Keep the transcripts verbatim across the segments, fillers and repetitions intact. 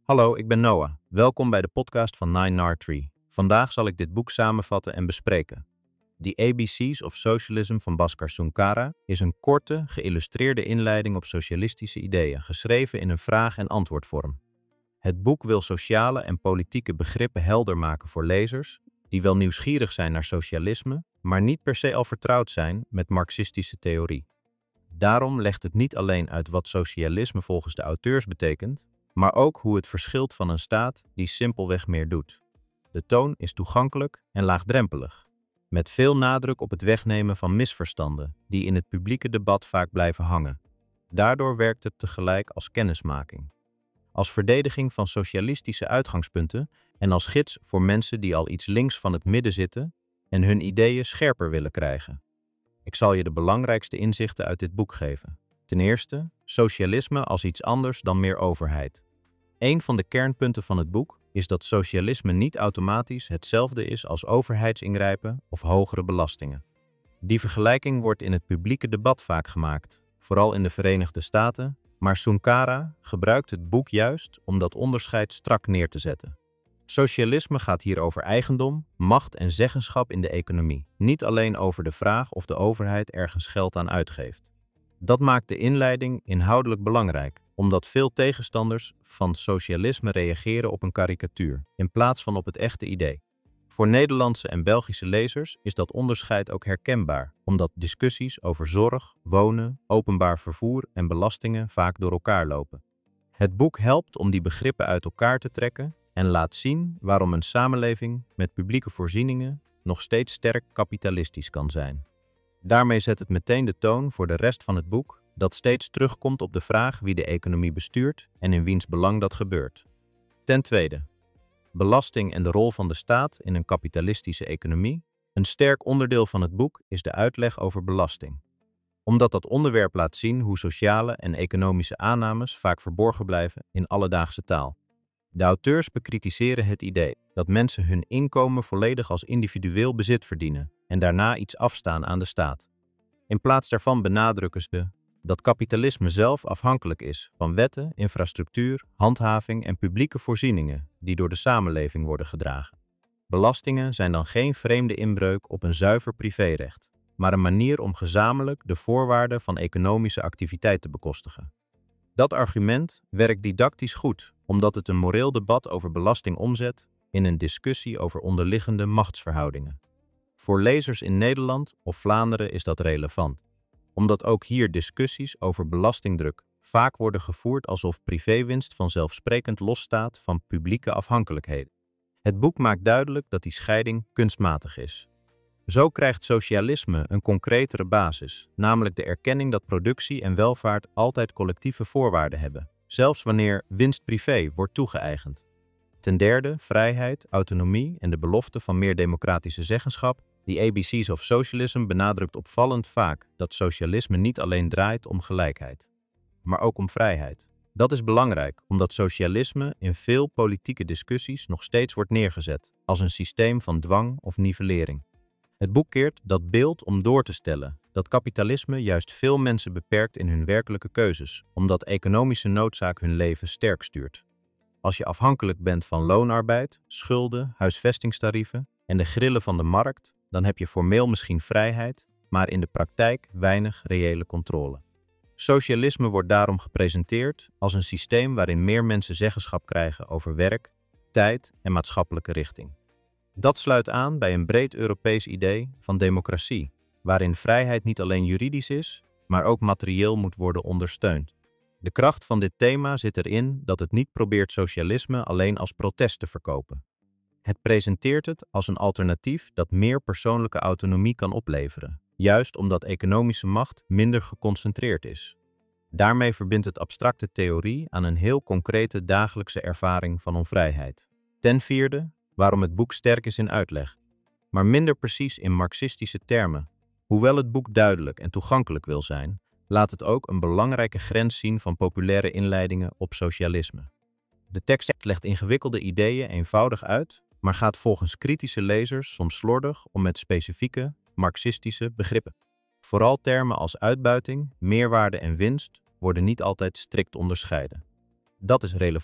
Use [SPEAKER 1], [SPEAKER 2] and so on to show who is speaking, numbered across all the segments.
[SPEAKER 1] Hallo, ik ben Noah. Welkom bij de podcast van Nine Nar Tree. Vandaag zal ik dit boek samenvatten en bespreken. The A B C's of Socialism van Bhaskar Sunkara is een korte, geïllustreerde inleiding op socialistische ideeën, geschreven in een vraag- en antwoordvorm. Het boek wil sociale en politieke begrippen helder maken voor lezers die wel nieuwsgierig zijn naar socialisme, maar niet per se al vertrouwd zijn met marxistische theorie. Daarom legt het niet alleen uit wat socialisme volgens de auteurs betekent, maar ook hoe het verschilt van een staat die simpelweg meer doet. De toon is toegankelijk en laagdrempelig, met veel nadruk op het wegnemen van misverstanden die in het publieke debat vaak blijven hangen. Daardoor werkt het tegelijk als kennismaking, als verdediging van socialistische uitgangspunten en als gids voor mensen die al iets links van het midden zitten en hun ideeën scherper willen krijgen. Ik zal je de belangrijkste inzichten uit dit boek geven. Ten eerste, socialisme als iets anders dan meer overheid. Een van de kernpunten van het boek is dat socialisme niet automatisch hetzelfde is als overheidsingrijpen of hogere belastingen. Die vergelijking wordt in het publieke debat vaak gemaakt, vooral in de Verenigde Staten, maar Sunkara gebruikt het boek juist om dat onderscheid strak neer te zetten. Socialisme gaat hier over eigendom, macht en zeggenschap in de economie, niet alleen over de vraag of de overheid ergens geld aan uitgeeft. Dat maakt de inleiding inhoudelijk belangrijk, omdat veel tegenstanders van socialisme reageren op een karikatuur, in plaats van op het echte idee. Voor Nederlandse en Belgische lezers is dat onderscheid ook herkenbaar, omdat discussies over zorg, wonen, openbaar vervoer en belastingen vaak door elkaar lopen. Het boek helpt om die begrippen uit elkaar te trekken en laat zien waarom een samenleving met publieke voorzieningen nog steeds sterk kapitalistisch kan zijn. Daarmee zet het meteen de toon voor de rest van het boek, dat steeds terugkomt op de vraag wie de economie bestuurt en in wiens belang dat gebeurt. Ten tweede, belasting en de rol van de staat in een kapitalistische economie. Een sterk onderdeel van het boek is de uitleg over belasting, omdat dat onderwerp laat zien hoe sociale en economische aannames vaak verborgen blijven in alledaagse taal. De auteurs bekritiseren het idee dat mensen hun inkomen volledig als individueel bezit verdienen en daarna iets afstaan aan de staat. In plaats daarvan benadrukken ze dat kapitalisme zelf afhankelijk is van wetten, infrastructuur, handhaving en publieke voorzieningen die door de samenleving worden gedragen. Belastingen zijn dan geen vreemde inbreuk op een zuiver privérecht, maar een manier om gezamenlijk de voorwaarden van economische activiteit te bekostigen. Dat argument werkt didactisch goed, omdat het een moreel debat over belasting omzet in een discussie over onderliggende machtsverhoudingen. Voor lezers in Nederland of Vlaanderen is dat relevant, omdat ook hier discussies over belastingdruk vaak worden gevoerd alsof privéwinst vanzelfsprekend losstaat van publieke afhankelijkheden. Het boek maakt duidelijk dat die scheiding kunstmatig is. Zo krijgt socialisme een concretere basis, namelijk de erkenning dat productie en welvaart altijd collectieve voorwaarden hebben, zelfs wanneer winst privé wordt toegeëigend. Ten derde, vrijheid, autonomie en de belofte van meer democratische zeggenschap. The A B C's of Socialism benadrukt opvallend vaak dat socialisme niet alleen draait om gelijkheid, maar ook om vrijheid. Dat is belangrijk, omdat socialisme in veel politieke discussies nog steeds wordt neergezet als een systeem van dwang of nivellering. Het boek keert dat beeld om door te stellen dat kapitalisme juist veel mensen beperkt in hun werkelijke keuzes, omdat economische noodzaak hun leven sterk stuurt. Als je afhankelijk bent van loonarbeid, schulden, huisvestingstarieven en de grillen van de markt, dan heb je formeel misschien vrijheid, maar in de praktijk weinig reële controle. Socialisme wordt daarom gepresenteerd als een systeem waarin meer mensen zeggenschap krijgen over werk, tijd en maatschappelijke richting. Dat sluit aan bij een breed Europees idee van democratie, waarin vrijheid niet alleen juridisch is, maar ook materieel moet worden ondersteund. De kracht van dit thema zit erin dat het niet probeert socialisme alleen als protest te verkopen. Het presenteert het als een alternatief dat meer persoonlijke autonomie kan opleveren, juist omdat economische macht minder geconcentreerd is. Daarmee verbindt het abstracte theorie aan een heel concrete dagelijkse ervaring van onvrijheid. Ten vierde, waarom het boek sterk is in uitleg, maar minder precies in marxistische termen. Hoewel het boek duidelijk en toegankelijk wil zijn, laat het ook een belangrijke grens zien van populaire inleidingen op socialisme. De tekst legt ingewikkelde ideeën eenvoudig uit, maar gaat volgens kritische lezers soms slordig om met specifieke, marxistische begrippen. Vooral termen als uitbuiting, meerwaarde en winst worden niet altijd strikt onderscheiden. Dat is relevant,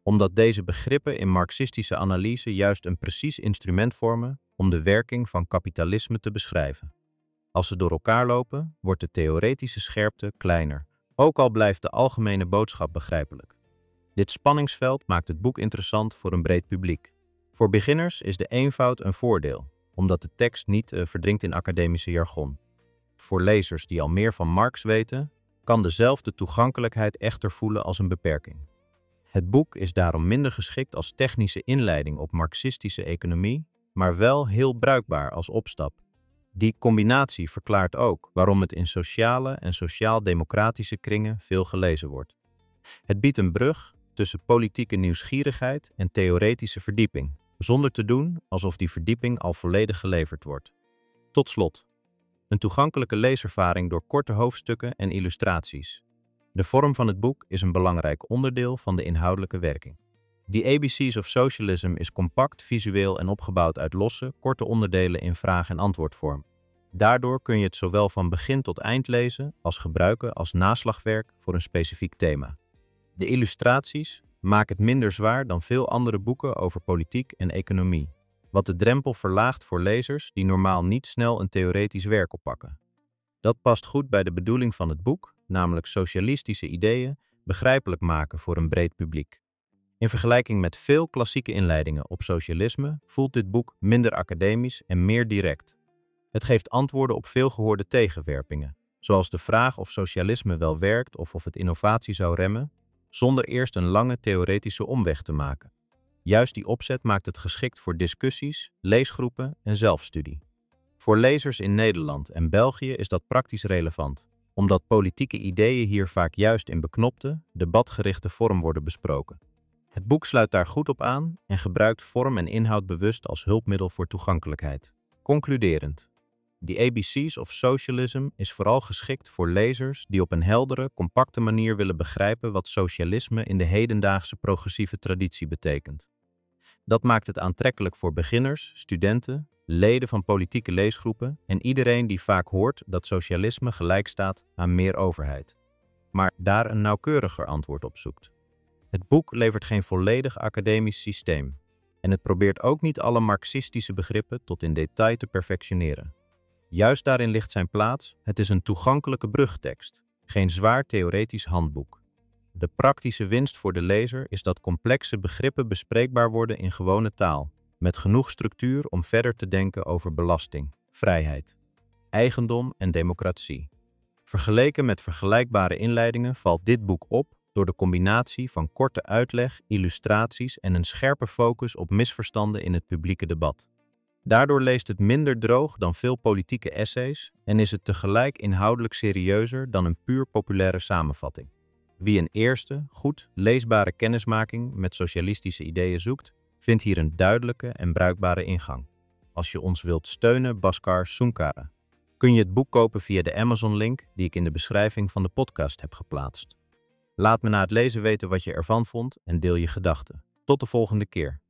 [SPEAKER 1] omdat deze begrippen in marxistische analyse juist een precies instrument vormen om de werking van kapitalisme te beschrijven. Als ze door elkaar lopen, wordt de theoretische scherpte kleiner, ook al blijft de algemene boodschap begrijpelijk. Dit spanningsveld maakt het boek interessant voor een breed publiek. Voor beginners is de eenvoud een voordeel, omdat de tekst niet uh, verdrinkt in academische jargon. Voor lezers die al meer van Marx weten, kan dezelfde toegankelijkheid echter voelen als een beperking. Het boek is daarom minder geschikt als technische inleiding op marxistische economie, maar wel heel bruikbaar als opstap. Die combinatie verklaart ook waarom het in sociale en sociaal-democratische kringen veel gelezen wordt. Het biedt een brug tussen politieke nieuwsgierigheid en theoretische verdieping, zonder te doen alsof die verdieping al volledig geleverd wordt. Tot slot, een toegankelijke leeservaring door korte hoofdstukken en illustraties. De vorm van het boek is een belangrijk onderdeel van de inhoudelijke werking. The A B C's of Socialism is compact, visueel en opgebouwd uit losse, korte onderdelen in vraag- en antwoordvorm. Daardoor kun je het zowel van begin tot eind lezen als gebruiken als naslagwerk voor een specifiek thema. De illustraties maken het minder zwaar dan veel andere boeken over politiek en economie, wat de drempel verlaagt voor lezers die normaal niet snel een theoretisch werk oppakken. Dat past goed bij de bedoeling van het boek, namelijk socialistische ideeën begrijpelijk maken voor een breed publiek. In vergelijking met veel klassieke inleidingen op socialisme voelt dit boek minder academisch en meer direct. Het geeft antwoorden op veelgehoorde tegenwerpingen, zoals de vraag of socialisme wel werkt of of het innovatie zou remmen, zonder eerst een lange theoretische omweg te maken. Juist die opzet maakt het geschikt voor discussies, leesgroepen en zelfstudie. Voor lezers in Nederland en België is dat praktisch relevant, omdat politieke ideeën hier vaak juist in beknopte, debatgerichte vorm worden besproken. Het boek sluit daar goed op aan en gebruikt vorm en inhoud bewust als hulpmiddel voor toegankelijkheid. Concluderend. The A B C's of Socialism is vooral geschikt voor lezers die op een heldere, compacte manier willen begrijpen wat socialisme in de hedendaagse progressieve traditie betekent. Dat maakt het aantrekkelijk voor beginners, studenten, leden van politieke leesgroepen en iedereen die vaak hoort dat socialisme gelijk staat aan meer overheid, maar daar een nauwkeuriger antwoord op zoekt. Het boek levert geen volledig academisch systeem en het probeert ook niet alle marxistische begrippen tot in detail te perfectioneren. Juist daarin ligt zijn plaats, het is een toegankelijke brugtekst, geen zwaar theoretisch handboek. De praktische winst voor de lezer is dat complexe begrippen bespreekbaar worden in gewone taal, met genoeg structuur om verder te denken over belasting, vrijheid, eigendom en democratie. Vergeleken met vergelijkbare inleidingen valt dit boek op door de combinatie van korte uitleg, illustraties en een scherpe focus op misverstanden in het publieke debat. Daardoor leest het minder droog dan veel politieke essays en is het tegelijk inhoudelijk serieuzer dan een puur populaire samenvatting. Wie een eerste, goed leesbare kennismaking met socialistische ideeën zoekt, vindt hier een duidelijke en bruikbare ingang. Als je ons wilt steunen, Bhaskar Sunkara, kun je het boek kopen via de Amazon-link die ik in de beschrijving van de podcast heb geplaatst. Laat me na het lezen weten wat je ervan vond en deel je gedachten. Tot de volgende keer.